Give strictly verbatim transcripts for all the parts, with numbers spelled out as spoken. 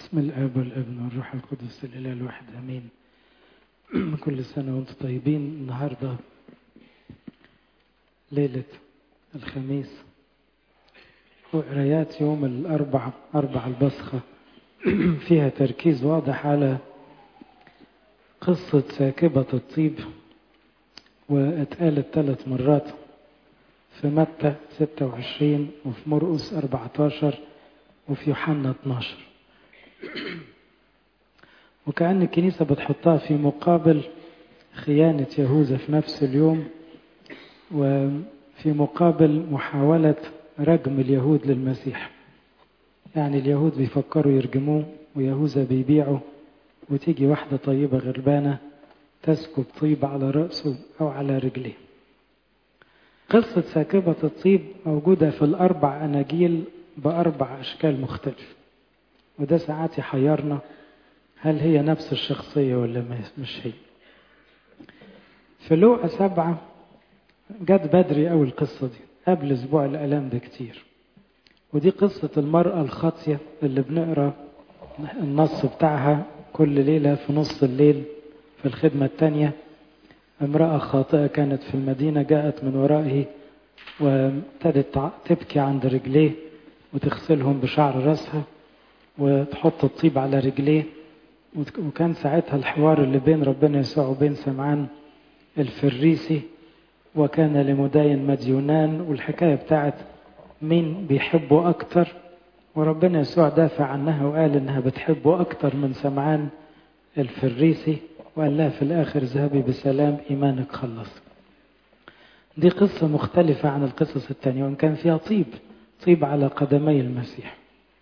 بسم الآب والابن والروح القدس الإله الواحد آمين. كل سنة وانتم طيبين. النهاردة ليلة الخميس وقرايات يوم الأربع أربع البصخة فيها تركيز واضح على قصة ساكبة الطيب، واتقالت ثلاث مرات في متى ستة وعشرين وفي مرقس أربعة عشر وفي يوحنا اثناشر، وكأن الكنيسة بتحطها في مقابل خيانة يهوذا في نفس اليوم، وفي مقابل محاولة رجم اليهود للمسيح. يعني اليهود بيفكروا يرجموه ويهوذا بيبيعه، وتيجي واحدة طيبة غربانة تسكب طيب على رأسه أو على رجليه. قصة ساكبة الطيب موجودة في الأربع أناجيل بأربع أشكال مختلفة، وده ساعات يحيرنا، هل هي نفس الشخصية ولا مش هي؟ في لوقا سبعة جت بدري أول القصة دي قبل أسبوع الآلام ده كتير، ودي قصة المرأة الخاطية اللي بنقرأ النص بتاعها كل ليلة في نص الليل في الخدمة الثانية. امرأة خاطئة كانت في المدينة جاءت من ورائه وابتدت تبكي عند رجليه وتغسلهم بشعر رأسها وتحط الطيب على رجليه. وكان ساعتها الحوار اللي بين ربنا يسوع وبين سمعان الفريسي، وكان لمداين مديونان، والحكاية بتاعت مين بيحبه أكتر، وربنا يسوع دافع عنها وقال إنها بتحبه أكتر من سمعان الفريسي، وقال لها في الآخر اذهبي بسلام إيمانك خلص. دي قصة مختلفة عن القصص التانية، وإن كان فيها طيب طيب على قدمي المسيح.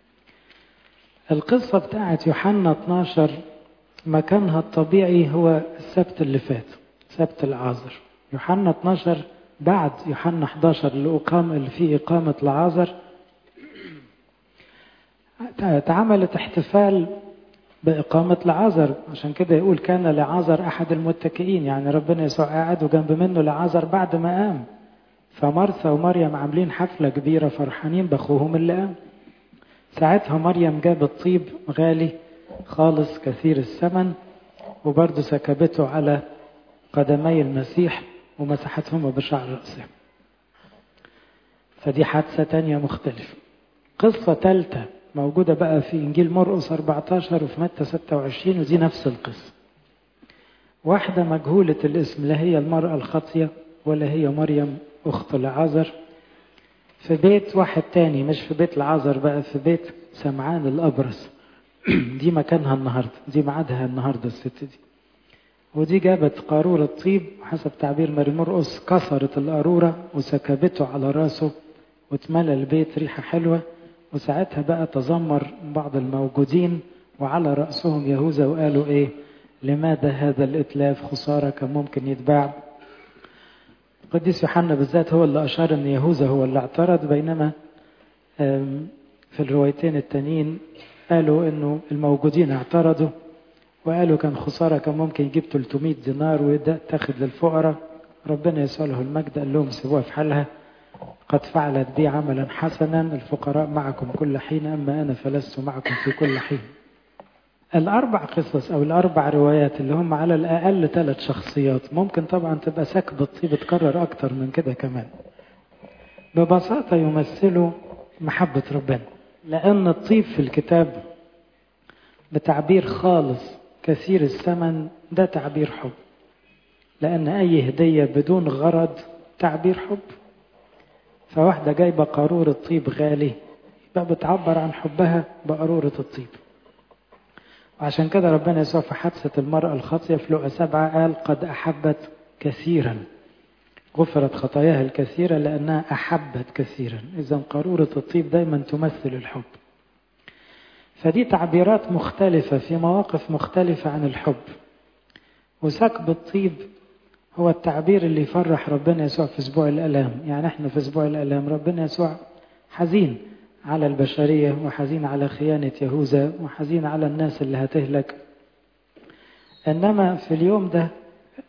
القصة بتاعت يوحنا اثناشر مكانها الطبيعي هو السبت اللي فات، سبت العازر. يوحنا اثناشر بعد يوحنا احد عشر اللي أقام اللي فيه إقامة العازر، اتعملت احتفال بإقامة العازر، عشان كده يقول كان لعازر أحد المتكئين، يعني ربنا يسوع قاعد وجنب منه لعازر بعد ما قام. فمرثا ومريم عاملين حفلة كبيرة فرحانين بأخوهم اللي قام. ساعتها مريم جابت طيب غالي خالص كثير الثمن، وبرضه سكبته على قدمي المسيح ومسحتهما بشعر رأسه. فدي حادثة تانية مختلفة. قصة ثالثة موجودة بقى في إنجيل مرقس أربعة عشر وفي متى ستة وعشرين، ودي نفس القصة. واحدة مجهولة الاسم، لا هي المرأة الخاطية ولا هي مريم أخت لعازر، في بيت واحد تاني، مش في بيت العازر بقى، في بيت سمعان الأبرص. دي مكانها النهاردة، دي معادها النهاردة الست دي. ودي جابت قارورة طيب حسب تعبير ماري مرقس، كسرت القارورة وسكبته على راسه واتملى البيت ريحة حلوة. وساعتها بقى تذمر بعض الموجودين وعلى رأسهم يهوذا، وقالوا ايه؟ لماذا هذا الإتلاف؟ خسارة، كان ممكن يتباع. القديس يوحنا بالذات هو اللي أشار أن يهوذا هو اللي اعترض، بينما في الروايتين التانيين قالوا أنه الموجودين اعترضوا وقالوا كان خسارة، كان ممكن يجيب ثلاثمائة دينار ويبدأ تاخد للفقراء. ربنا يسوع له المجد قال لهم سيبوها في حالها، قد فعلت بي عملا حسنا، الفقراء معكم كل حين أما أنا فلست معكم في كل حين. الأربع قصص أو الأربع روايات اللي هم على الأقل ثلاث شخصيات، ممكن طبعا تبقى سكب الطيب تكرر أكتر من كده كمان، ببساطة يمثلوا محبة ربنا. لأن الطيب في الكتاب بتعبير خالص كثير الثمن، ده تعبير حب، لأن أي هدية بدون غرض تعبير حب. فواحدة جايبة قارورة طيب غالي يبقى بتعبر عن حبها بقارورة الطيب. وعشان كده ربنا يسوع في حادثة المرأة الخاطية في لوقا سبعة قال قد أحبت كثيرا، غفرت خطاياها الكثيرة لأنها أحبت كثيرا. إذن قارورة الطيب دايما تمثل الحب. فدي تعبيرات مختلفة في مواقف مختلفة عن الحب. وسكب الطيب هو التعبير اللي يفرح ربنا يسوع في أسبوع الآلام. يعني احنا في أسبوع الآلام ربنا يسوع حزين على البشرية، وحزين على خيانة يهوذا، وحزين على الناس اللي هتهلك. إنما في اليوم ده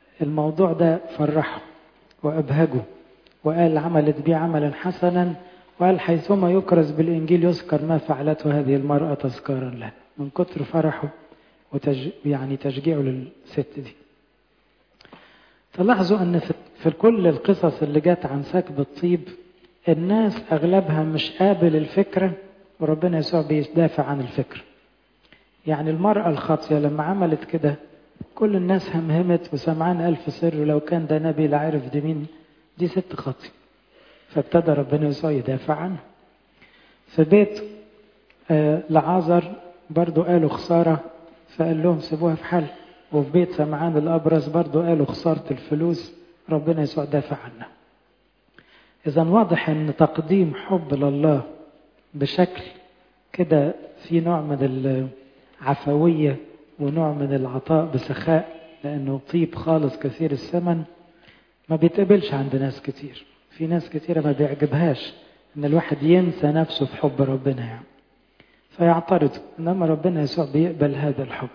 الموضوع ده فرحه وأبهجه، وقال عملت بي عملا حسنا وقال حيثما يكرز بالإنجيل يذكر ما فعلته هذه المرأة تذكارا له، من كتر فرحه وتج... يعني تشجيعه للست دي. تلاحظوا أن في كل القصص اللي جات عن سكب الطيب الناس أغلبها مش قابل الفكرة، وربنا يسوع بيدافع عن الفكرة. يعني المرأة الخاطية لما عملت كده كل الناس همهمت وسمعان ألف سر، ولو كان ده نبي لعرف دي مين، دي ست خاطية. فابتدى ربنا يسوع يدافع عنه. في بيت آه لعازر برضو قالوا خسارة، فقال لهم سيبوها في حل. وفي بيت سمعان الأبرص برضو قالوا خسارة الفلوس، ربنا يسوع دافع عنه. إذا واضح أن تقديم حب لله بشكل كده في نوع من العفوية ونوع من العطاء بسخاء، لأنه طيب خالص كثير الثمن، ما بيتقبلش عند ناس كتير. في ناس كتيرة ما بيعجبهاش أن الواحد ينسى نفسه في حب ربنا يعني، فيعترض. إنما ربنا يسوع بيقبل هذا الحب.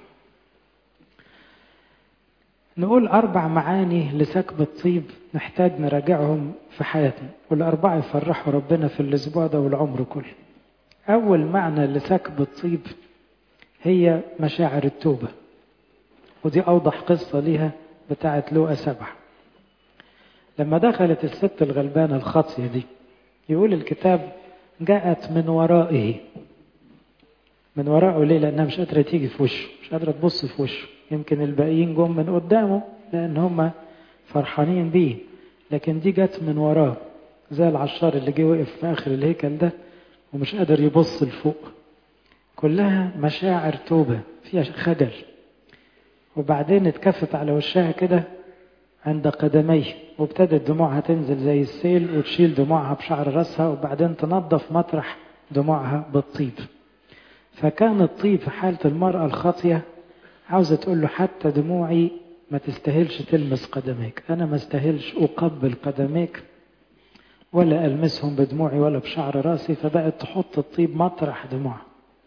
نقول أربع معاني لسكب الطيب نحتاج نراجعهم في حياتنا، والأربعة يفرحوا ربنا في الأسبوع ده والعمر كله. أول معنى لسكب الطيب هي مشاعر التوبة، ودي أوضح قصة ليها بتاعة لوقا سبعة. لما دخلت الست الغلبانة الخاطية دي يقول الكتاب جاءت من ورائه. من ورائه ليه؟ لأنها مش قادرة تيجي في وشه، مش قادرة تبص في وشه. يمكن الباقيين جم من قدامه لأن هم فرحانين بيه، لكن دي جت من وراه زي العشار اللي جه وقف في آخر الهيكل ده ومش قادر يبص لفوق. كلها مشاعر توبة فيها خجل. وبعدين اتكفت على وشها كده عند قدميه، وابتدت دموعها تنزل زي السيل وتشيل دموعها بشعر رأسها، وبعدين تنظف مطرح دموعها بالطيب. فكان الطيب في حالة المرأة الخاطية عاوزة تقول له حتى دموعي ما تستاهلش تلمس قدميك، أنا ما استاهلش أقبل قدميك ولا ألمسهم بدموعي ولا بشعر رأسي. فبقت تحط الطيب مطرح دموعها.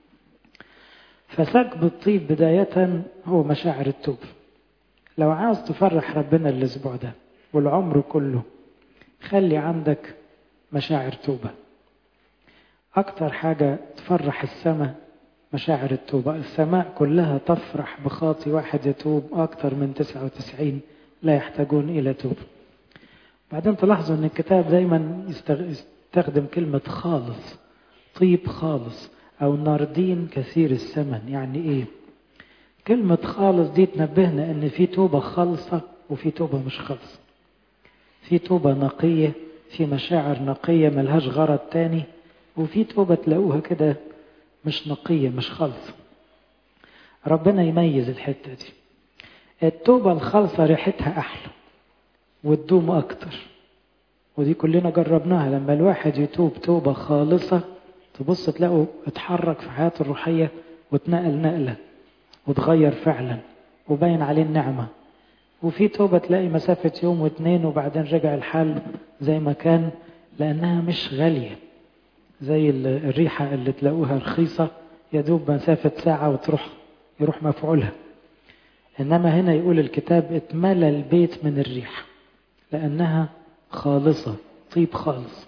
فسكب الطيب بداية هو مشاعر التوب. لو عاوز تفرح ربنا الأسبوع ده والعمر كله خلي عندك مشاعر توبة. أكتر حاجة تفرح السماء مشاعر التوبة. السماء كلها تفرح بخاطي واحد يتوب، أكتر من تسعة وتسعين لا يحتاجون إلى توب. بعدين تلاحظوا أن الكتاب دايما يستخدم كلمة خالص، طيب خالص أو ناردين كثير الثمن. يعني إيه؟ كلمة خالص دي تنبهنا أن في توبة خالصة وفي توبة مش خالصة. في توبة نقية، في مشاعر نقية ملهاش غرض تاني، وفي توبة تلاقوها كده مش نقية مش خالصة. ربنا يميز الحتة دي. التوبة الخالصة ريحتها أحلى وتدوم أكتر، ودي كلنا جربناها. لما الواحد يتوب توبة خالصة تبص تلاقوا اتحرك في حياته الروحية وتنقل نقلة وتغير فعلا وبين عليه النعمة. وفي توبة تلاقي مسافة يوم واثنين وبعدين رجع الحال زي ما كان، لأنها مش غالية زي الريحة اللي تلاقوها رخيصة يدوب مسافة ساعة وتروح يروح مفعولها. إنما هنا يقول الكتاب اتملى البيت من الريح لأنها خالصة، طيب خالص.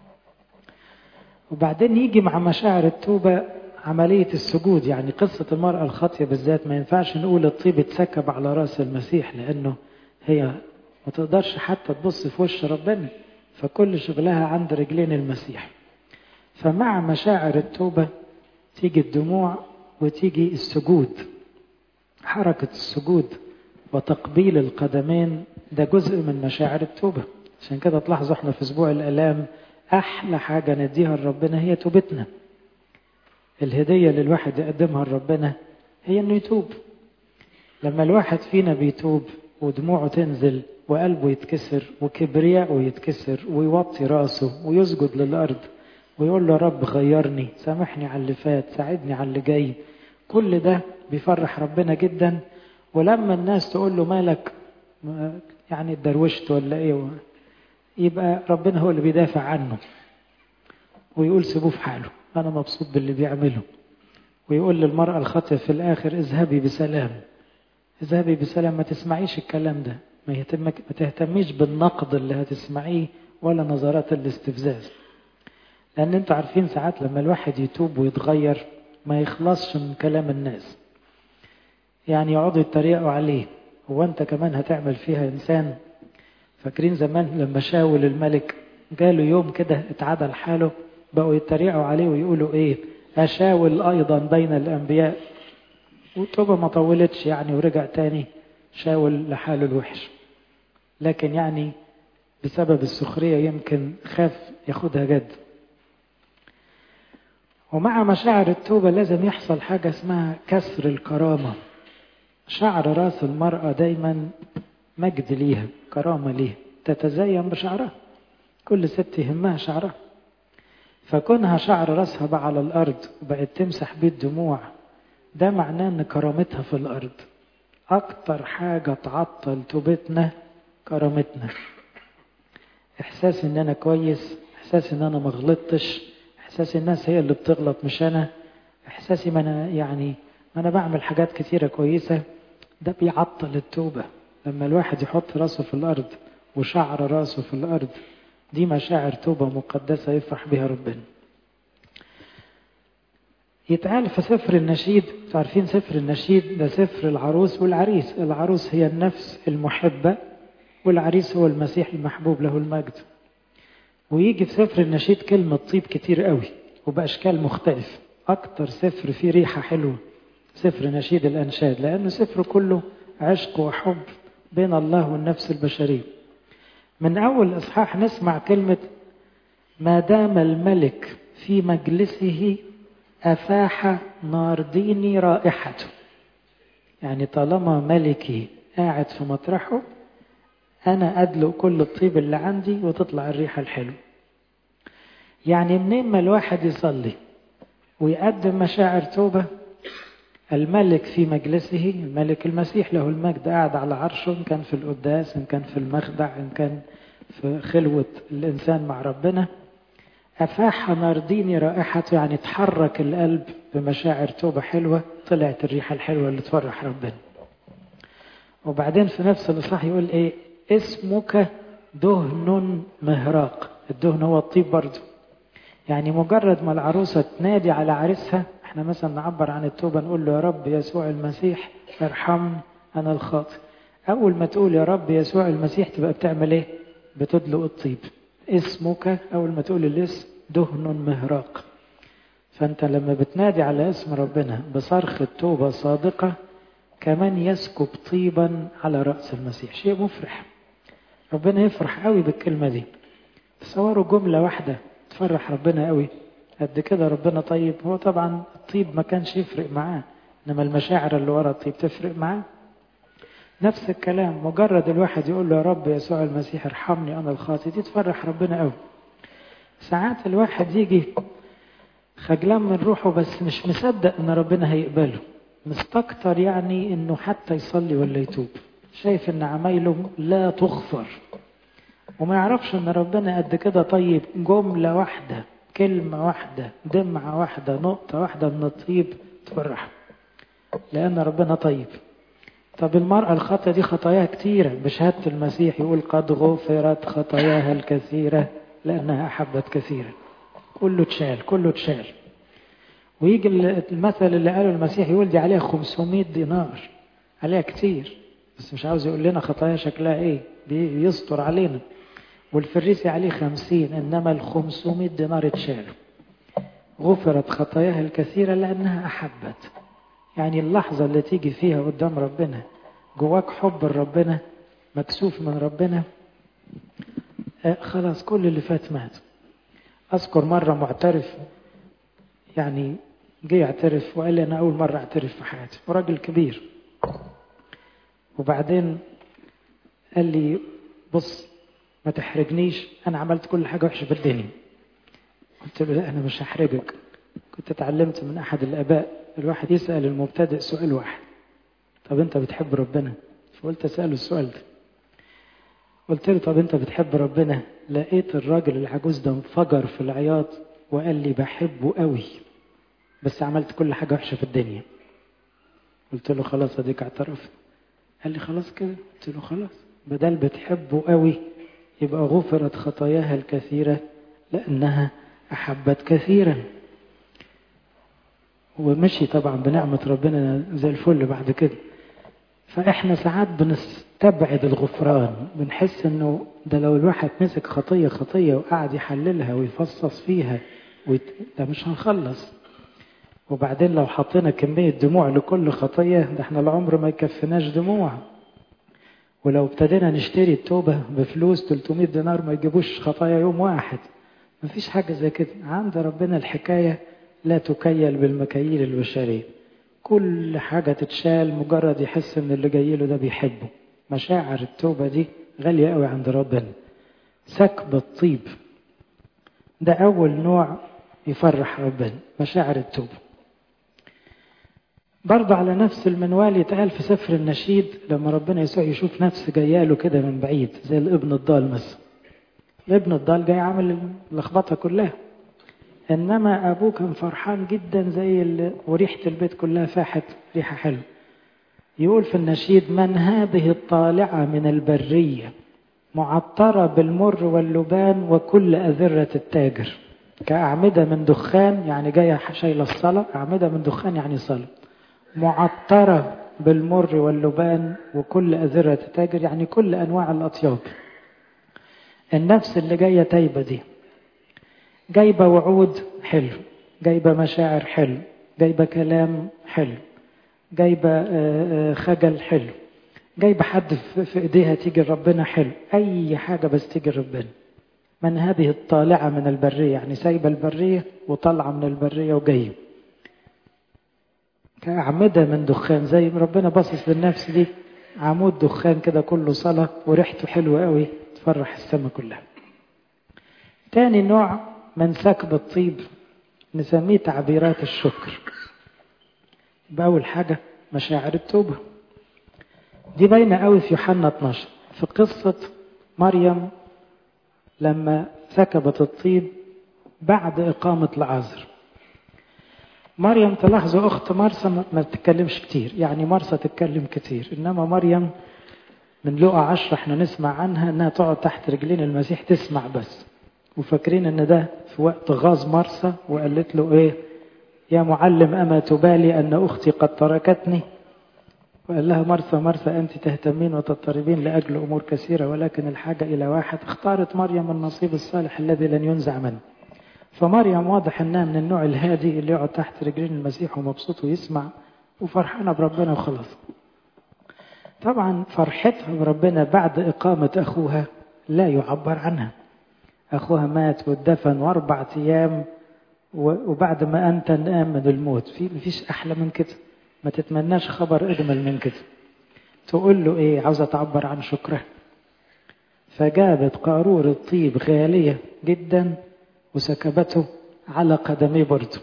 وبعدين يجي مع مشاعر التوبة عملية السجود. يعني قصة المرأة الخاطية بالذات ما ينفعش نقول الطيب اتسكب على رأس المسيح، لأنه هي ما تقدرش حتى تبص في وش ربنا، فكل شغلها عند رجلين المسيح. فمع مشاعر التوبة تيجي الدموع وتيجي السجود. حركة السجود وتقبيل القدمين ده جزء من مشاعر التوبة. عشان كده تلاحظوا احنا في اسبوع الآلام أحلى حاجة نديها لربنا هي توبتنا. الهدية اللي الواحد يقدمها لربنا هي انه يتوب. لما الواحد فينا بيتوب ودموعه تنزل وقلبه يتكسر وكبرياءه يتكسر ويوطي راسه ويسجد للأرض ويقول له يا رب غيرني، سامحني على اللي فات، ساعدني على اللي جاي، كل ده بيفرح ربنا جدا. ولما الناس تقول له مالك يعني اتدروشت ولا ايه، يبقى ربنا هو اللي بيدافع عنه ويقول سيبوه في حاله، انا مبسوط باللي بيعمله. ويقول للمرأة الخاطئة في الاخر اذهبي بسلام، اذهبي بسلام. ما تسمعيش الكلام ده، ما, ما تهتميش بالنقد اللي هتسمعيه ولا نظرات الاستفزاز، لأن انتوا عارفين ساعات لما الواحد يتوب ويتغير ما يخلصش من كلام الناس، يعني يقعدوا يتريقوا عليه، هو انت كمان هتعمل فيها إنسان؟ فاكرين زمان لما شاول الملك جاله يوم كده اتعدل حاله، بقوا يتريقوا عليه ويقولوا ايه، أشاول أيضا بين الأنبياء. والتوبة ما طولتش يعني ورجع تاني شاول لحاله الوحش، لكن يعني بسبب السخرية يمكن خاف ياخدها جد. ومع مشاعر التوبة لازم يحصل حاجة اسمها كسر الكرامة. شعر راس المرأة دايما مجد ليها، كرامة ليها، تتزين بشعرها، كل ست يهمها شعرها. فكونها شعر راسها بقى على الأرض وبقت تمسح بيه الدموع، ده معناه ان كرامتها في الأرض. أكتر حاجة تعطل توبتنا كرامتنا، إحساس إن أنا كويس، إحساس إن أنا مغلطتش، إحساس الناس هي اللي بتغلط مش أنا، إحساسي ما أنا يعني ما أنا بعمل حاجات كتيرة كويسة. ده بيعطل التوبة. لما الواحد يحط راسه في الأرض وشعر راسه في الأرض، دي مشاعر توبة مقدسة يفرح بها ربنا. يتقال في سفر النشيد، تعرفين سفر النشيد ده سفر العروس والعريس. العروس هي النفس المحبة والعريس هو المسيح المحبوب له المجد. ويجي في سفر النشيد كلمة طيب كتير قوي وبأشكال مختلفة. أكتر سفر فيه ريحة حلوة سفر نشيد الأنشاد، لأنه سفر كله عشق وحب بين الله والنفس البشرية. من أول إصحاح نسمع كلمة ما دام الملك في مجلسه أفاح نارديني رائحته. يعني طالما ملكي قاعد في مطرحه أنا أدلق كل الطيب اللي عندي وتطلع الريحة الحلوة. يعني منين ما الواحد يصلي ويقدم مشاعر توبة، الملك في مجلسه، الملك المسيح له المجد قاعد على عرشه، إن كان في القداس، إن كان في المخدع، إن كان في خلوة الإنسان مع ربنا. أفاح نارديني رائحته، يعني تحرك القلب بمشاعر توبة حلوة، طلعت الريحة الحلوة اللي تفرح ربنا. وبعدين في نفس الإصحاح يقول إيه، اسمك دهن مهراق. الدهن هو الطيب برضه. يعني مجرد ما العروسة تنادي على عريسها، احنا مثلا نعبر عن التوبة نقول له يا رب يسوع المسيح ارحمني أنا الخاطئ. أول ما تقول يا رب يسوع المسيح تبقى بتعمل إيه؟ بتدلق الطيب. اسمك أول ما تقول الاسم دهن مهراق. فأنت لما بتنادي على اسم ربنا بصرخة توبة صادقة، كمان يسكب طيبا على رأس المسيح. شيء مفرح. ربنا يفرح قوي بالكلمة دي. تصوروا جملة واحدة تفرح ربنا قوي قد كده. ربنا طيب. هو طبعا الطيب ما كانش يفرق معاه، إنما المشاعر اللي ورا الطيب تفرق معاه. نفس الكلام، مجرد الواحد يقول له يا رب يسوع المسيح ارحمني أنا الخاطئ، دي تفرح ربنا قوي. ساعات الواحد يجي خجلان من روحه بس مش مصدق ان ربنا هيقبله، مستكتر يعني انه حتى يصلي ولا يتوب، شايف ان عمايله لا تغفر وما يعرفش ان ربنا قد كده طيب. جملة واحدة، كلمة واحدة، دمعة واحدة، نقطة واحدة من الطيب تفرح، لان ربنا طيب. طب المرأة الخطأ دي خطاياها كتيرة، بشهادة المسيح يقول قد غفرت خطاياها الكثيرة لأنها أحبت كثيرا. كله تشال، كله تشال. ويجي المثل اللي قاله المسيح يقول دي عليها خمسمائة دينار، عليها كتير، بس مش عاوز يقول لنا خطايا شكلها ايه، بيستر علينا. والفريسي عليه خمسين، انما الخمسمائة دينار اتشالوا. غفرت خطاياها الكثيرة لأنها أحبت. يعني اللحظة اللي تيجي فيها قدام ربنا جواك حب ربنا، مكسوف من ربنا، آه خلاص كل اللي فات مات. أذكر مرة معترف يعني جه يعترف وقال لي أنا أول مرة أعترف في حياتي، وراجل كبير. وبعدين قال لي بص ما تحرجنيش، أنا عملت كل حاجة وحشة في الدنيا. قلت له لا أنا مش هحرجك. كنت اتعلمت من أحد الآباء الواحد يسأل المبتدئ سؤال واحد، طب أنت بتحب ربنا؟ فقلت أسأله السؤال ده. قلت له طب أنت بتحب ربنا؟ لقيت الراجل العجوز ده انفجر في العياط وقال لي بحبه قوي بس عملت كل حاجة وحشة في الدنيا. قلت له خلاص اديك اعترفت. قال لي خلاص كده. قلت له خلاص بدل بتحبه قوي يبقى غفرت خطاياها الكثيرة لأنها أحبت كثيرا، ومشي طبعا بنعمة ربنا زي الفل بعد كده. فإحنا ساعات بنستبعد الغفران، بنحس إنه ده لو الواحد مسك خطية خطية وقعد يحللها ويفصص فيها ويت... ده مش هنخلص. وبعدين لو حطينا كمية دموع لكل خطية ده احنا العمر ما يكفناش دموع. ولو ابتدينا نشتري التوبة بفلوس ثلاثمائة دينار ما يجيبوش خطايا يوم واحد. مفيش حاجة زي كده عند ربنا. الحكاية لا تكيل بالمكاييل البشرية. كل حاجة تتشال مجرد يحس ان اللي جاي له ده بيحبه. مشاعر التوبة دي غالية قوي عند ربنا. سكب الطيب ده أول نوع يفرح ربنا، مشاعر التوبة. برضه على نفس المنوال يتقال في سفر النشيد لما ربنا يسوع يشوف نفس جاياله كده من بعيد زي الابن الضال مثلا. الابن الضال جاي عامل اللخبطة كلها، إنما أبوه كان فرحان جدا زي اللي وريحة البيت كلها فاحت ريحة حلوة. يقول في النشيد: من هذه الطالعة من البرية معطرة بالمر واللبان وكل أذرة التاجر، كأعمدة من دخان، يعني جاية شايلة الصلاة، أعمدة من دخان يعني صلاة، معطرة بالمر واللبان وكل أذرة التاجر يعني كل أنواع الأطياب. النفس اللي جاية تايبة دي جايبة وعود حلو، جايبة مشاعر حلو، جايبة كلام حلو، جايبة خجل حلو، جايبة حد في ايديها تيجي ربنا حلو، أي حاجة بس تيجي ربنا. من هذه الطالعة من البرية يعني سايبة البرية وطلعة من البرية وجاية كأعمدة من دخان، زي ربنا باصص للنفس دي عمود دخان كده كله صلاة وريحته حلوة قوي تفرح السماء كلها. تاني نوع من سكب الطيب نسميه تعبيرات الشكر. بأول حاجة مشاعر التوبة دي باينة قوي في يوحنا اثناشر في قصة مريم لما سكبت الطيب بعد إقامة لعازر. مريم تلاحظوا أخت مرسى ما تتكلمش كتير، يعني مرسى تتكلم كتير، إنما مريم من لقى عشرة احنا نسمع عنها انها تقعد تحت رجلين المسيح تسمع بس، وفاكرين ان ده في وقت غاز مرسى وقالت له ايه: يا معلم أما تبالي أن أختي قد تركتني؟ وقال لها: مرسى مرسى أنت تهتمين وتضطربين لأجل أمور كثيرة ولكن الحاجة إلى واحد، اختارت مريم النصيب الصالح الذي لن ينزع منه. فمريم واضح أنها من النوع الهادي اللي يقعد تحت رجلين المسيح ومبسوط ويسمع وفرحانة بربنا وخلاص. طبعا فرحتها بربنا بعد إقامة أخوها لا يعبر عنها. أخوها مات واتدفن وأربع أيام وبعد ما أنت نام من الموت، في مفيش أحلى من كده، ما تتمناش خبر أجمل من كده. تقول له إيه؟ عاوزة تعبر عن شكرها، فجابت قارورة طيب غالية جدا وسكبته على قدميه برضه.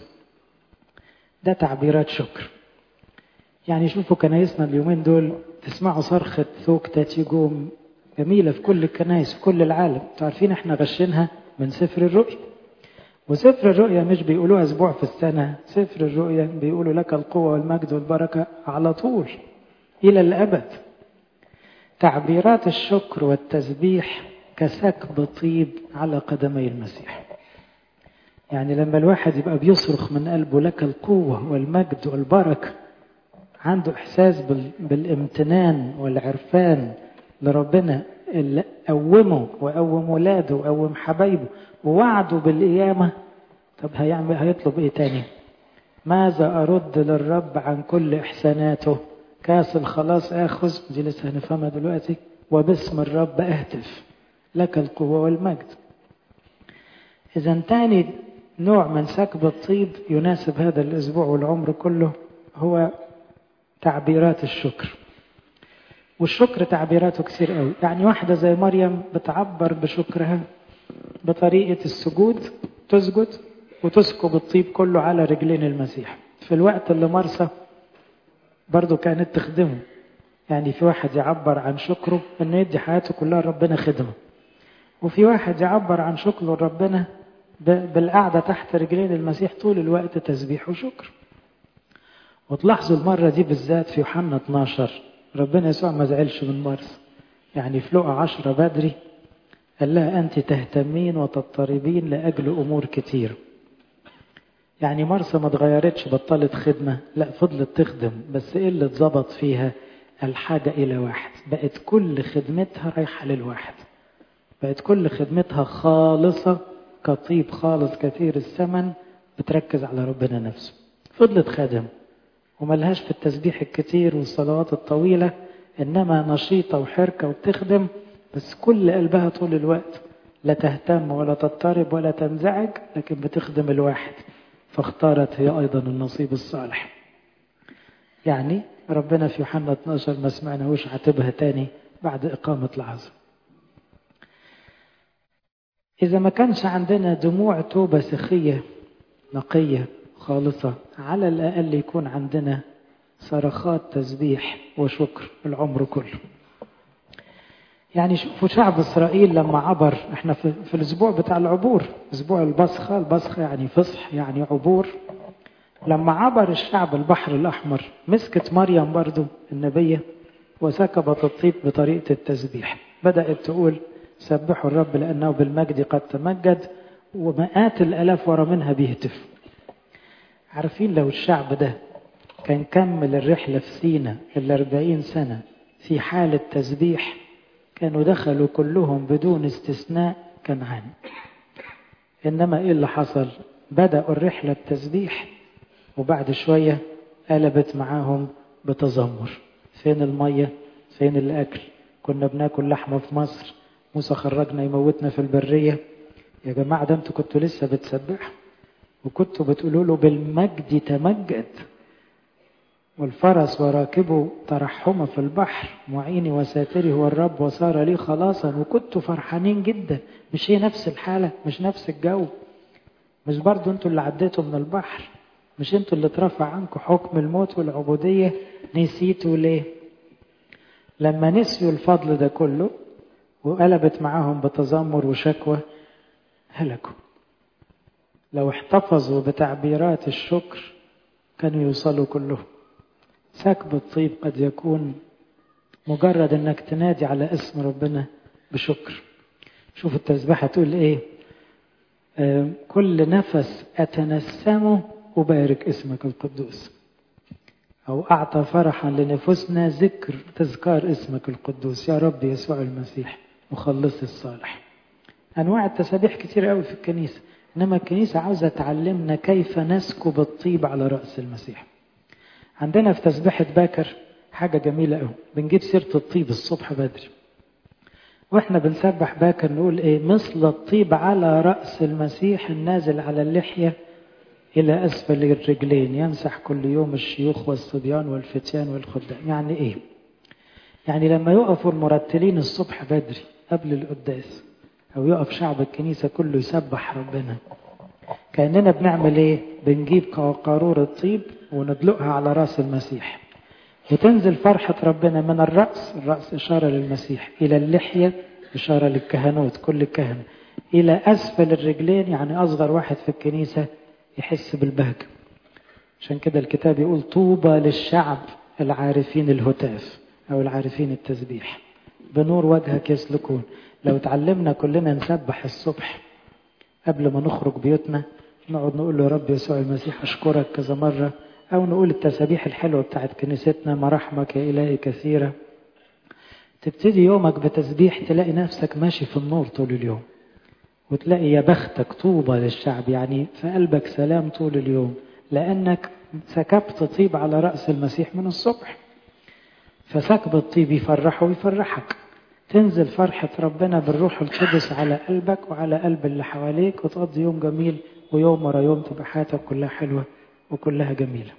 ده تعبيرات شكر. يعني شوفوا كنايسنا اليومين دول تسمعوا صرخة ثوك تاتيجوم جميلة في كل الكنايس في كل العالم. تعرفين احنا غشينها من سفر الرؤيا، وسفر الرؤيا مش بيقولوها أسبوع في السنة، سفر الرؤيا بيقولوا لك القوة والمجد والبركة على طول إلى الأبد. تعبيرات الشكر والتسبيح كسكب طيب على قدمي المسيح. يعني لما الواحد يبقى بيصرخ من قلبه لك القوة والمجد والبركة، عنده إحساس بالامتنان والعرفان لربنا اللي قومه وقوم ولاده وقوم حبايبه ووعده بالقيامة. طب هيعمل هيطلب ايه تاني؟ ماذا أرد للرب عن كل إحساناته؟ كاس الخلاص آخذ، دي لسه هنفهمها دلوقتي، وباسم الرب أهتف لك القوة والمجد. إذا تاني نوع من سكب الطيب يناسب هذا الأسبوع والعمر كله هو تعبيرات الشكر. والشكر تعبيراته كثير قوي. يعني واحدة زي مريم بتعبر بشكرها بطريقة السجود، تسجد وتسكب الطيب كله على رجلين المسيح في الوقت اللي مرسى برضو كانت تخدمه. يعني في واحد يعبر عن شكره انه يدي حياته كلها ربنا خدمه، وفي واحد يعبر عن شكره ربنا بالقعدة تحت رجلين المسيح طول الوقت تسبيح وشكر. وتلاحظوا المرة دي بالذات في يوحنا اثناشر ربنا يسوع ما زعلش من مرسى. يعني في لقا عشرة بدري قال لها أنت تهتمين وتضطربين لأجل أمور كتير. يعني مرسى ما اتغيرتش بطلت خدمة، لا فضلت تخدم، بس إيه اللي اتظبط فيها؟ الحاجة إلى واحد. بقت كل خدمتها رايحة للواحد، بقت كل خدمتها خالصة كطيب خالص كثير الثمن، بتركز على ربنا نفسه. فضلت خادم وملهاش في التسبيح الكتير والصلوات الطويلة، إنما نشيطة وحركة وبتخدم، بس كل قلبها طول الوقت لا تهتم ولا تضطرب ولا تنزعج، لكن بتخدم الواحد. فاختارت هي أيضا النصيب الصالح. يعني ربنا في يوحنا اثناشر ما سمعناهوش عاتبها تاني بعد إقامة العزاء. إذا ما كانش عندنا دموع توبة سخية نقية خالصة، على الأقل يكون عندنا صرخات تسبيح وشكر العمر كله. يعني شوفوا شعب إسرائيل لما عبر، احنا في, في الأسبوع بتاع العبور، أسبوع البصخة، البصخة يعني فصح يعني عبور. لما عبر الشعب البحر الأحمر، مسكت مريم برضو النبية وسكبت الطيب بطريقة التسبيح، بدأت تقول سبحوا الرب لأنه بالمجد قد تمجد، ومئات الألاف ورا منها بيهتف. عارفين لو الشعب ده كان كمل الرحلة في سينا الأربعين سنة في حالة تسبيح، كانوا دخلوا كلهم بدون استثناء كنعان. إنما إيه اللي حصل؟ بدأوا الرحلة بتسبيح، وبعد شوية قلبت معاهم بتذمر. فين المية؟ فين الأكل؟ كنا بناكل لحمة في مصر، موسى خرجنا يموتنا في البرية. يا جماعة ده انتوا كنتوا لسه بتسبحوا وكنتوا بتقولوا له بالمجد تمجد، والفرس وراكبه ترحمه في البحر، معيني وساتري هو الرب وصار لي خلاصا، وكنتوا فرحانين جدا. مش هي نفس الحالة؟ مش نفس الجو؟ مش برضو انتوا اللي عديتوا من البحر؟ مش انتوا اللي اترفع عنكم حكم الموت والعبودية؟ نسيتوا ليه؟ لما نسيوا الفضل ده كله وقلبت معاهم بتذمر وشكوى، هلكوا. لو احتفظوا بتعبيرات الشكر كانوا يوصلوا كلهم. سكب الطيب قد يكون مجرد انك تنادي على اسم ربنا بشكر. شوف التسبيحة تقول ايه؟ آه كل نفس اتنسمه أبارك اسمك القدوس، أو أعطى فرحا لنفوسنا ذكر تذكار اسمك القدوس يا رب يسوع المسيح مخلص الصالح. أنواع التسابيح كتير قوي في الكنيسة، إنما الكنيسة عاوزة تعلمنا كيف نسكب الطيب على رأس المسيح. عندنا في تسبيحة باكر حاجة جميلة قوي، بنجيب سيرة الطيب الصبح بدري، وإحنا بنسبح باكر نقول إيه؟ مثل الطيب على رأس المسيح النازل على اللحية إلى أسفل الرجلين يمسح كل يوم الشيوخ والصبيان والفتيان والخدام. يعني إيه؟ يعني لما يقفوا المرتلين الصبح بدري قبل القداس، أو يقف شعب الكنيسة كله يسبح ربنا، كأننا بنعمل إيه؟ بنجيب قارورة الطيب وندلقها على رأس المسيح، وتنزل فرحة ربنا من الرأس، الرأس إشارة للمسيح، إلى اللحية إشارة للكهنوت كل الكهنة، إلى أسفل الرجلين يعني أصغر واحد في الكنيسة يحس بالبهجة. عشان كده الكتاب يقول طوبى للشعب العارفين الهتاف أو العارفين التسبيح بنور وجهك يسلكون. لو تعلمنا كلنا نسبح الصبح قبل ما نخرج بيوتنا، نقعد نقول له يا رب يسوع المسيح أشكرك كذا مرة، أو نقول التسابيح الحلوة بتاعت كنيستنا مراحمك يا إلهي كثيرة، تبتدي يومك بتسبيح، تلاقي نفسك ماشي في النور طول اليوم، وتلاقي يا بختك طوبى للشعب، يعني في قلبك سلام طول اليوم، لأنك سكبت طيب على رأس المسيح من الصبح. فسكب الطيب يفرحه ويفرحك، تنزل فرحة ربنا بالروح القدس على قلبك وعلى قلب اللي حواليك، وتقضي يوم جميل، ويوم ورا يوم تبقى حياتك كلها حلوة وكلها جميلة.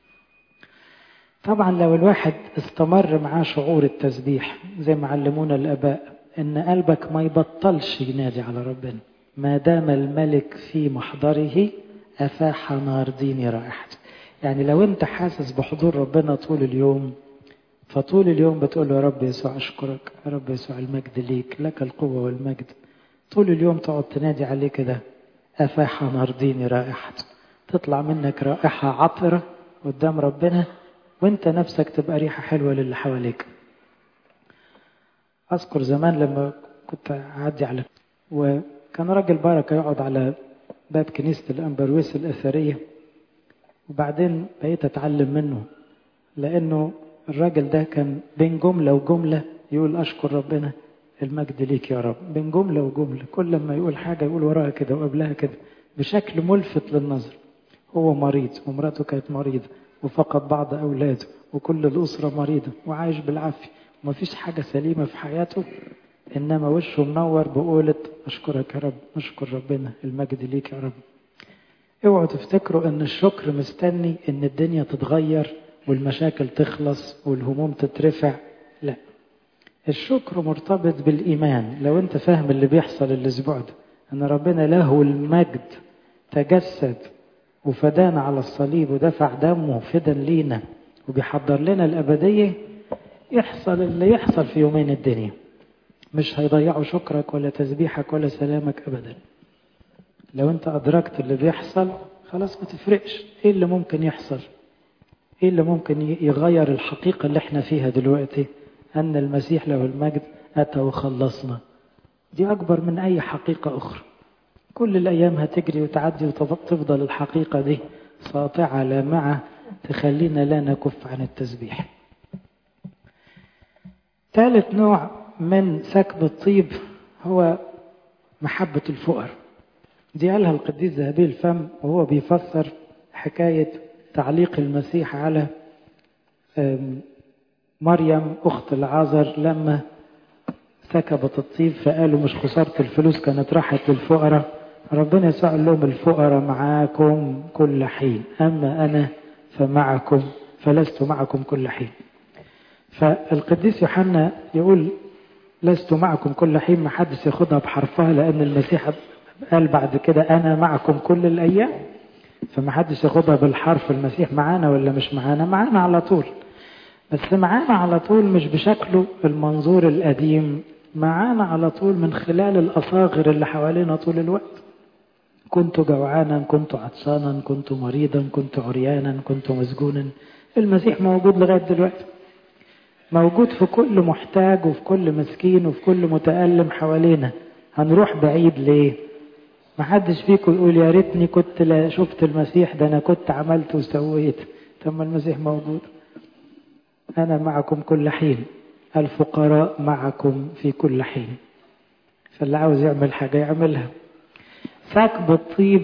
طبعا لو الواحد استمر معاه شعور التسبيح زي ما علمونا الآباء، إن قلبك ما يبطلش ينادي على ربنا، ما دام الملك في محضره أفاح نار ديني رائحته. يعني لو أنت حاسس بحضور ربنا طول اليوم، فطول اليوم بتقول له يا رب يسوع أشكرك، يا رب يسوع المجد ليك، لك القوة والمجد. طول اليوم تقعد تنادي عليه كده، أفاح نار ديني رائحته، تطلع منك رائحة عطرة قدام ربنا، وانت نفسك تبقى ريحة حلوة للي حواليك. أذكر زمان لما كنت أعدي على، وكان راجل بركة يقعد على باب كنيسة الأنبرويس الأثرية، وبعدين بقيت أتعلم منه، لأنه الراجل ده كان بين جملة وجملة يقول أشكر ربنا، المجد ليك يا رب، بين جملة وجملة كل ما يقول حاجة يقول وراها كده وقبلها كده بشكل ملفت للنظر. هو مريض ومراته كانت مريضة وفقد بعض أولاده وكل الأسرة مريضة وعايش بالعافية ومفيش حاجة سليمة في حياته، إنما وشه منور بقولة أشكرك يا رب، أشكر ربنا، المجد ليك يا رب. اوعوا تفتكروا ان الشكر مستني ان الدنيا تتغير والمشاكل تخلص والهموم تترفع، لا، الشكر مرتبط بالإيمان. لو انت فاهم اللي بيحصل الأسبوع ده، ان ربنا له المجد تجسد وفدانا على الصليب ودفع دمه فدا لينا وبيحضر لنا الأبدية، يحصل اللي يحصل في يومين الدنيا مش هيضيعوا شكرك ولا تسبيحك ولا سلامك أبدا. لو انت أدركت اللي بيحصل خلاص ما تفرقش ايه اللي ممكن يحصل، ايه اللي ممكن يغير الحقيقة اللي احنا فيها دلوقتي، أن المسيح له المجد أتى وخلصنا. دي أكبر من أي حقيقة أخرى. كل الأيام هتجري وتعدي وتفضل الحقيقة دي ساطعة لامعة تخلينا لا نكف عن التسبيح. ثالث نوع من سكب الطيب هو محبة الفقر. دي قالها القديس ذهبي الفم وهو بيفسر حكاية تعليق المسيح على مريم أخت العازر لما سكبت الطيب، فقالوا مش خسارة الفلوس كانت راحت للفقراء. ربنا يسوع قال لهم الفقراء معاكم كل حين، أما أنا فمعكم فلست معكم كل حين. فالقديس يوحنا يقول لست معكم كل حين، ما حدش ياخدها بحرفها، لأن المسيح قال بعد كده أنا معكم كل الأيام، فما حدش ياخدها بالحرف. المسيح معانا ولا مش معانا؟ معانا على طول، بس معانا على طول مش بشكله المنظور القديم، معانا على طول من خلال الأصاغر اللي حوالينا طول الوقت. كنت جوعانا، كنت عطشانا، كنت مريضا، كنت عريانا، كنت مسجونا. المسيح موجود لغاية دلوقتي، موجود في كل محتاج وفي كل مسكين وفي كل متألم حوالينا. هنروح بعيد ليه؟ ما حدش فيكم يقول يا ريتني كنت لا شفت المسيح، ده أنا كنت عملت وسويت. طب المسيح موجود. أنا معكم كل حين، الفقراء معكم في كل حين. فاللي عاوز يعمل حاجة يعملها. سكب الطيب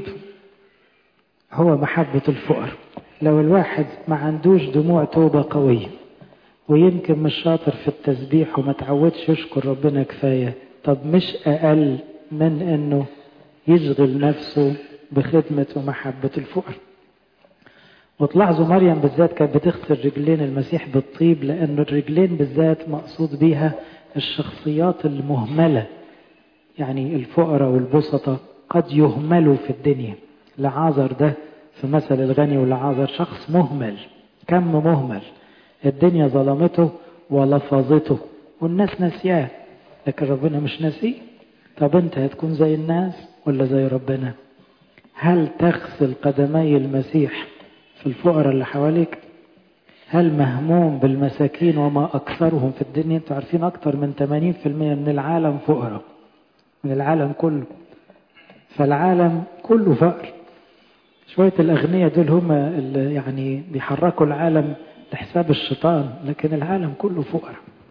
هو محبة الفقر. لو الواحد ما عندوش دموع توبة قوية ويمكن مش شاطر في التسبيح وما تعودش يشكر ربنا كفاية، طب مش أقل من أنه يشغل نفسه بخدمة ومحبة الفقر. وتلاحظوا مريم بالذات كانت بتغسل رجلين المسيح بالطيب، لأن الرجلين بالذات مقصود بيها الشخصيات المهملة، يعني الفقراء والبسطة قد يهملوا في الدنيا. لعازر ده في مثل الغني والعازر شخص مهمل، كم مهمل، الدنيا ظلمته ولفظته والناس نسياه، لكن ربنا مش نسيه. طب انت هتكون زي الناس ولا زي ربنا؟ هل تغسل قدمي المسيح في الفقراء اللي حواليك؟ هل مهموم بالمساكين وما أكثرهم في الدنيا؟ انتوا عارفين أكثر من ثمانين بالمئة من العالم فقراء، من العالم كله، فالعالم كله فقر. شوية الأغنياء دول هم اللي يعني بيحركوا العالم لحساب الشيطان، لكن العالم كله فقراء.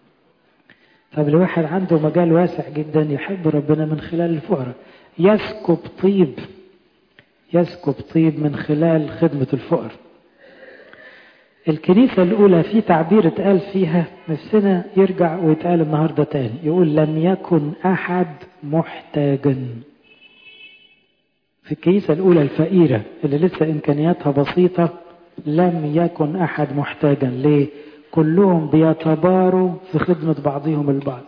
طب الواحد عنده مجال واسع جدا يحب ربنا من خلال الفقراء، يسكب طيب، يسكب طيب من خلال خدمة الفقر. الكنيسة الأولى في تعبير اتقال فيها نفسنا يرجع ويتقال النهاردة تاني، يقول لم يكن أحد محتاجا. في الكنيسة الأولى الفقيرة اللي لسه إمكانياتها بسيطة لم يكن أحد محتاجا. ليه؟ كلهم بيتباروا في خدمة بعضهم البعض.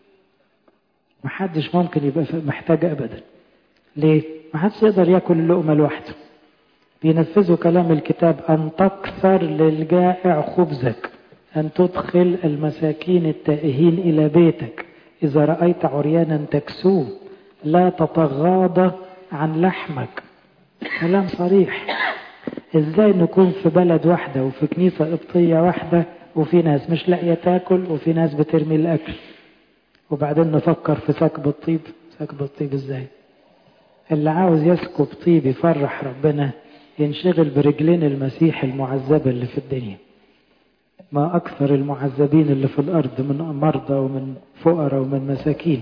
محدش ممكن يبقى محتاج أبدا. ليه؟ محدش يقدر يأكل اللقمة لوحده. بينفذوا كلام الكتاب أن تكثر للجائع خبزك، أن تدخل المساكين التائهين إلى بيتك، إذا رأيت عريانا تكسوه، لا تتغاضى عن لحمك. كلام صريح. إزاي نكون في بلد واحدة وفي كنيسة قبطية واحدة وفي ناس مش لاقية تاكل وفي ناس بترمي الأكل؟ وبعدين نفكر في سكب الطيب. سكب الطيب ازاي؟ اللي عاوز يسكب طيب يفرح ربنا ينشغل برجلين المسيح المعذبة اللي في الدنيا. ما أكثر المعذبين اللي في الأرض من مرضى ومن فقراء ومن مساكين.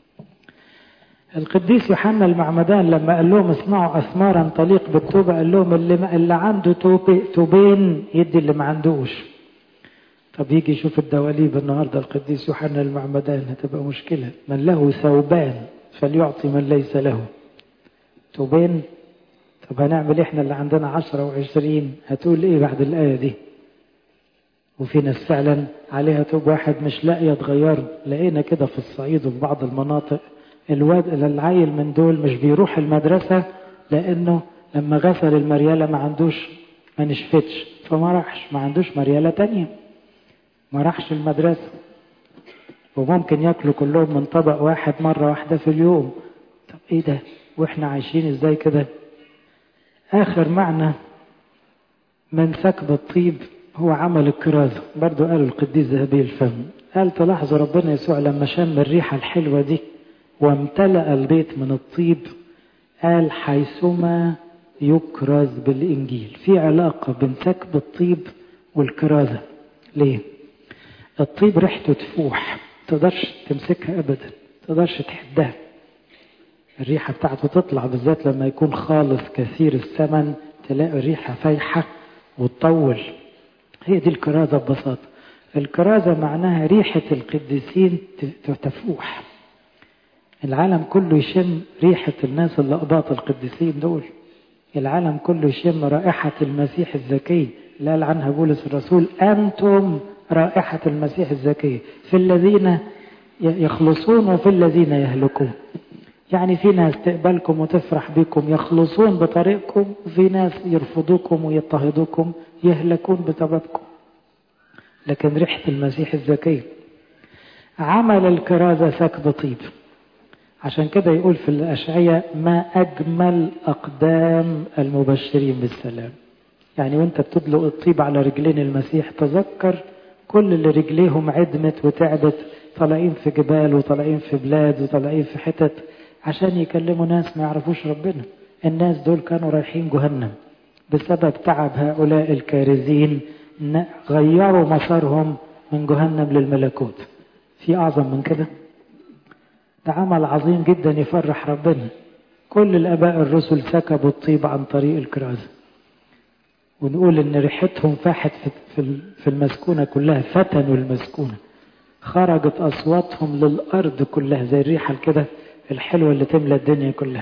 القديس يوحنا المعمدان لما قال لهم اصنعوا أثمارا تليق بالتوبة، قال لهم اللي, اللي عنده توبين يدي اللي ما عندوش. طب يجي يشوف الدواليب النهاردة القديس يوحنا المعمدان هتبقى مشكلة. من له ثوبان فليعطي من ليس له توبين. طب هنعمل احنا اللي عندنا عشرة وعشرين؟ هتقول ايه بعد الآية دي؟ وفي ناس فعلا عليها توب واحد مش لاقيه تغيره. لقينا كده في الصعيد وفي بعض المناطق الواد العيل من دول مش بيروح المدرسة لأنه لما غسل المريالة ما عندوش ما نشفتش فما راحش، ما عندوش مريالة تانية ما راحش المدرسة. وممكن ياكلوا كلهم من طبق واحد مرة واحدة في اليوم. طب ايه ده؟ واحنا عايشين ازاي كده؟ آخر معنى من سكب الطيب هو عمل الكرازة. برضو قال القديس ذهبي الفم، قال تلاحظوا ربنا يسوع لما شم الريحة الحلوة دي وامتلأ البيت من الطيب، قال حيثما يكرز بالإنجيل. في علاقة بين سكب الطيب والكرازة. ليه؟ الطيب ريحته تفوح، تقدرش تمسكها أبدا، تقدرش تحدها. الريحة بتاعته تطلع بالذات لما يكون خالص كثير الثمن، تلاقي الريحة فايحة وتطول. هي دي الكرازة ببساطة. الكرازة معناها ريحة القديسين تفوح. العالم كله يشم ريحة الناس اللي أقباط القديسين دول. العالم كله يشم رائحة المسيح الزكي اللي قال عنها بولس الرسول أنتم رائحة المسيح الزكي في الذين يخلصون وفي الذين يهلكون. يعني في ناس تقبلكم وتفرح بكم يخلصون بطريقكم، وفي ناس يرفضوكم ويضطهدوكم يهلكون بسببكم. لكن ريحة المسيح الزكي. عمل الكرازة سكب طيب. عشان كده يقول في الأشعياء ما أجمل أقدام المبشرين بالسلام. يعني وانت بتدلق الطيب على رجلين المسيح تذكر كل اللي رجليهم عدمت وتعبت، طالعين في جبال وطالعين في بلاد وطالعين في حتت عشان يكلموا ناس ما يعرفوش ربنا. الناس دول كانوا رايحين جهنم بسبب تعب هؤلاء الكارزين، غيروا مسارهم من جهنم للملكوت. في أعظم من كده؟ ده عمل عظيم جدا يفرح ربنا. كل الآباء الرسل سكبوا الطيب عن طريق الكرازة. ونقول إن ريحتهم فاحت في المسكونة كلها، فتنوا المسكونة، خرجت أصواتهم للأرض كلها زي الريحة كده الحلوة اللي تملى الدنيا كلها.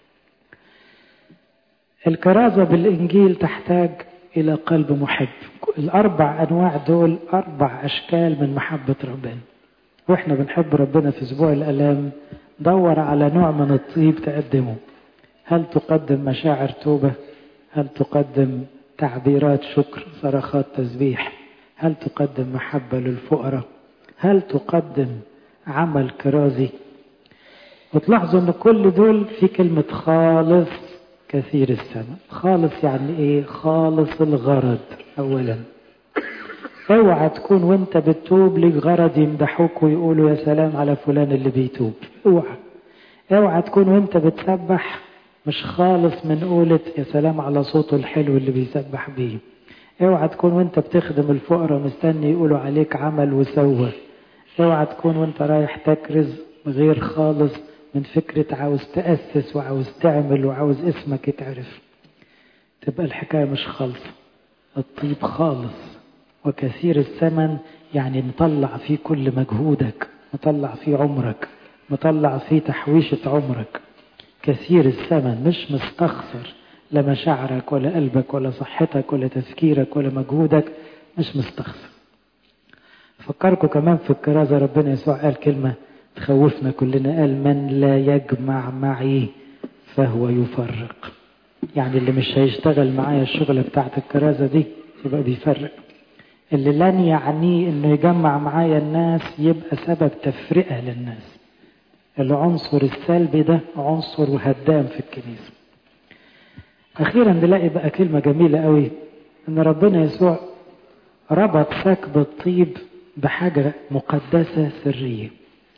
الكرازة بالإنجيل تحتاج إلى قلب محب. الأربع أنواع دول أربع أشكال من محبة ربنا. وإحنا بنحب ربنا في أسبوع الآلام دور على نوع من الطيب تقدمه. هل تقدم مشاعر توبة؟ هل تقدم تعبيرات شكر، صرخات تسبيح؟ هل تقدم محبة للفقراء؟ هل تقدم عمل كرازي؟ وتلاحظوا أن كل دول في كلمة خالص كثير الثمن. خالص يعني إيه؟ خالص الغرض. أولا اوعى تكون وانت بتتوب لك غرض يمدحوك ويقولوا يا سلام على فلان اللي بيتوب. اوعى اوعى تكون وانت بتسبح مش خالص من قولة يا سلام على صوته الحلو اللي بيسبح بيه. اوعى تكون وانت بتخدم الفقراء مستني يقولوا عليك عمل وسوى. اوعى تكون وانت رايح تكرز غير خالص من فكرة عاوز تأسس وعاوز تعمل وعاوز اسمك يتعرف. تبقى الحكاية مش خالصة. الطيب خالص وكثير الثمن، يعني مطلع فيه كل مجهودك، مطلع فيه عمرك، مطلع فيه تحويشة عمرك. كثير الثمن، مش مستخسر لا مشاعرك ولا قلبك ولا صحتك ولا تفكيرك ولا مجهودك، مش مستخسر. فكركم كمان في الكرازة ربنا يسوع قال كلمة تخوفنا كلنا، قال من لا يجمع معي فهو يفرق. يعني اللي مش هيشتغل معايا الشغلة بتاعت الكرازة دي يبقى بيفرق. اللي لن يعنيه انه يجمع معايا الناس يبقى سبب تفرقة للناس. العنصر السلبي ده عنصر هدام في الكنيسة. اخيرا نلاقي بقى كلمة جميلة قوي، ان ربنا يسوع ربط سكب الطيب بحاجة مقدسة سرية.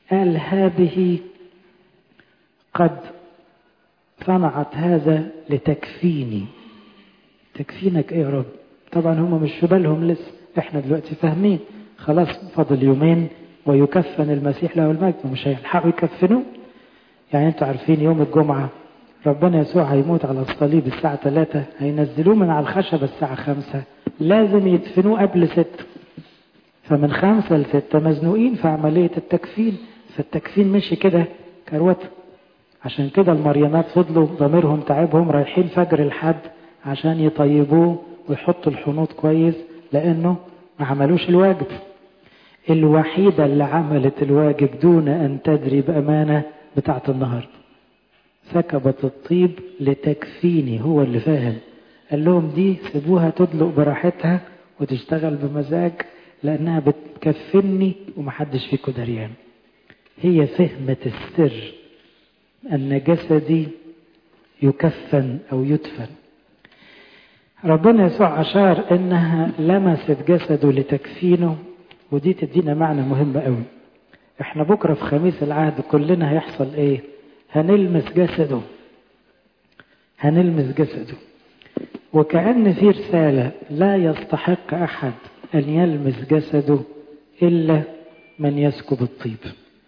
قال هذه قد صنعت هذا لتكفيني. تكفينك ايه يا رب؟ طبعا هم مش في بالهم لسه، احنا دلوقتي فاهمين خلاص فاضل يومين ويكفن المسيح له المجد، ومش هيلحقوا يكفنوه. يعني انتوا عارفين يوم الجمعة ربنا يسوع هيموت على الصليب الساعة ثلاثة، هينزلوه من على الخشبة الساعة خمسة، لازم يدفنوه قبل ستة. فمن خمسة لستة مزنوقين في عملية التكفين، فالتكفين مشي كده كروته. عشان كده المريمات فضلوا ضميرهم تعبهم رايحين فجر الحد عشان يطيبوه ويحطوا الحنوط كويس، لأنه ما عملوش الواجب. الوحيدة اللي عملت الواجب دون أن تدري بأمانة بتاعت النهاردة، سكبت الطيب لتكفيني. هو اللي فاهم، قال لهم دي سيبوها تدلق براحتها وتشتغل بمزاج، لأنها بتكفني ومحدش فيكم دريان. هي فهمت السر أن جسدي يكفن أو يدفن. ربنا يسوع أشار إنها لمست جسده لتكفينه، ودي تدينا معنى مهم قوي. احنا بكرة في خميس العهد كلنا هيحصل ايه؟ هنلمس جسده، هنلمس جسده. وكأن في رسالة لا يستحق أحد أن يلمس جسده إلا من يسكب الطيب.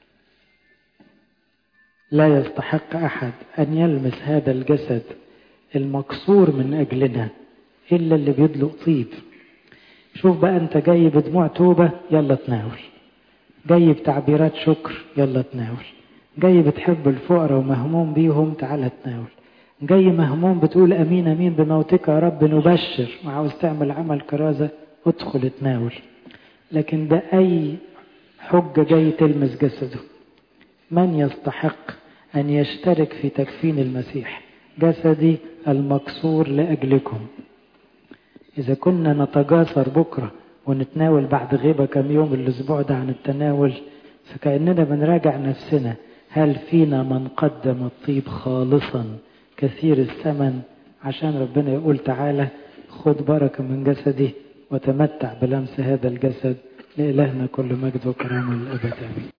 لا يستحق أحد أن يلمس هذا الجسد المكسور من أجلنا إلا اللي بيدلق طيب. شوف بقى أنت جاي بدموع توبة، يلا تناول. جاي بتعبيرات شكر، يلا تناول. جاي بتحب الفقراء ومهموم بيهم، تعال تناول. جاي مهموم بتقول أمين أمين بموتك يا رب نبشر، وعاوز تعمل عمل كرازة، ادخل تناول. لكن ده أي حجة جاي تلمس جسده. من يستحق أن يشترك في تكفين المسيح؟ جسدي المكسور لأجلكم. إذا كنا نتجاسر بكرة ونتناول بعد غيبة كم يوم الأسبوع ده عن التناول، فكأننا بنراجع نفسنا، هل فينا من قدم الطيب خالصا كثير الثمن عشان ربنا يقول تعالى خد بركة من جسدي وتمتع بلمس هذا الجسد. لإلهنا كل مجد وكرامة للأبد آمين.